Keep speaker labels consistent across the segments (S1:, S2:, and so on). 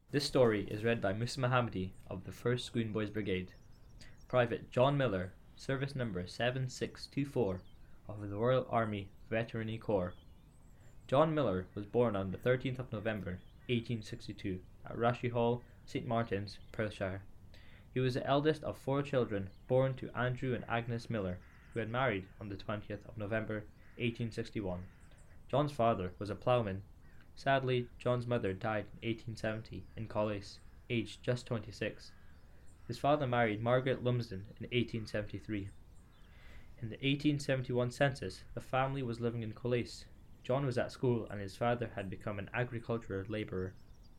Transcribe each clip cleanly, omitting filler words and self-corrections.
S1: This story is read by Musa Mohammadi of the 1st Scone Boys Brigade. Private John Miller, service number 7624 of the Royal Army Veterinary Corps. John Miller was born on the 13th of November 1862 at Rashy Hall, St Martin's, Perthshire. He was the eldest of 4 children born to Andrew and Agnes Miller, who had married on the 20th of November 1861. John's father was a ploughman. Sadly, John's mother died in 1870 in Collis, aged just 26. His father married Margaret Lumsden in 1873. In the 1871 census, the family was living in Collis. John was at school and his father had become an agricultural labourer.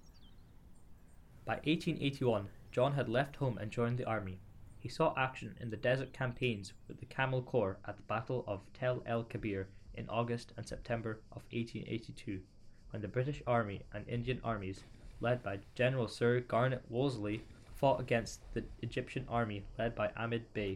S1: By 1881, John had left home and joined the army. He saw action in the desert campaigns with the Camel Corps at the Battle of Tel el Kebir in August and September of 1882, when the British Army and Indian armies, led by General Sir Garnet Wolseley, fought against the Egyptian army led by Ahmed Bey.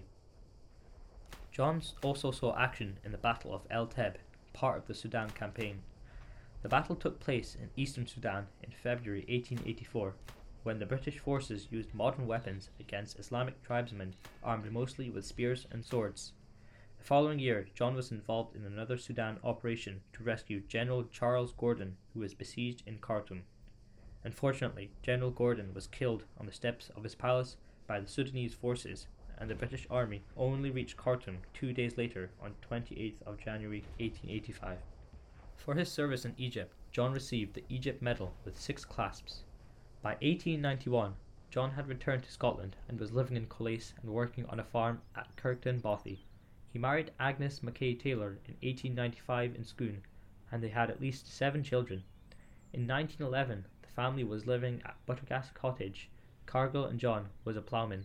S1: John also saw action in the Battle of El Teb, part of the Sudan campaign. The battle took place in eastern Sudan in February 1884, when the British forces used modern weapons against Islamic tribesmen armed mostly with spears and swords. The following year, John was involved in another Sudan operation to rescue General Charles Gordon, who was besieged in Khartoum. Unfortunately, General Gordon was killed on the steps of his palace by the Sudanese forces, and the British Army only reached Khartoum 2 days later on 28th of January 1885. For his service in Egypt, John received the Egypt Medal with 6 clasps. By 1891, John had returned to Scotland and was living in Collis and working on a farm at Kirkton Bothy. He married Agnes Mackay Taylor in 1895 in Scone, and they had at least 7 children. In 1911, the family was living at Buttergas Cottage. Cargill and John was a ploughman.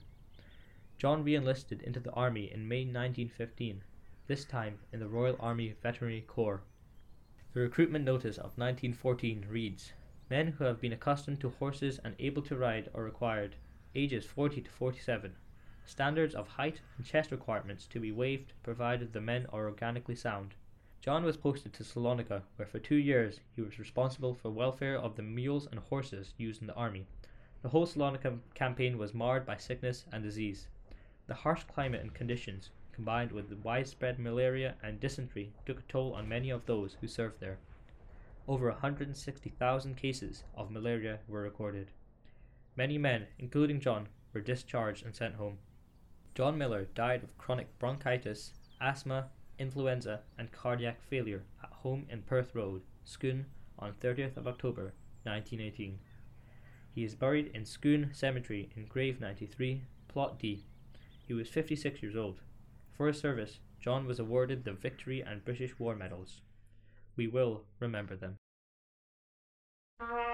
S1: John re-enlisted into the army in May 1915, this time in the Royal Army Veterinary Corps. The recruitment notice of 1914 reads, "Men who have been accustomed to horses and able to ride are required, ages 40 to 47. Standards of height and chest requirements to be waived provided the men are organically sound." John was posted to Salonika, where for 2 years he was responsible for welfare of the mules and horses used in the army. The whole Salonika campaign was marred by sickness and disease. The harsh climate and conditions, combined with the widespread malaria and dysentery, took a toll on many of those who served there. Over 160,000 cases of malaria were recorded. Many men, including John, were discharged and sent home. John Miller died of chronic bronchitis, asthma, influenza, and cardiac failure at home in Perth Road, Scone, on 30th of October 1918. He is buried in Scone Cemetery in Grave 93, Plot D. He was 56 years old. For his service, John was awarded the Victory and British War Medals. We will remember them.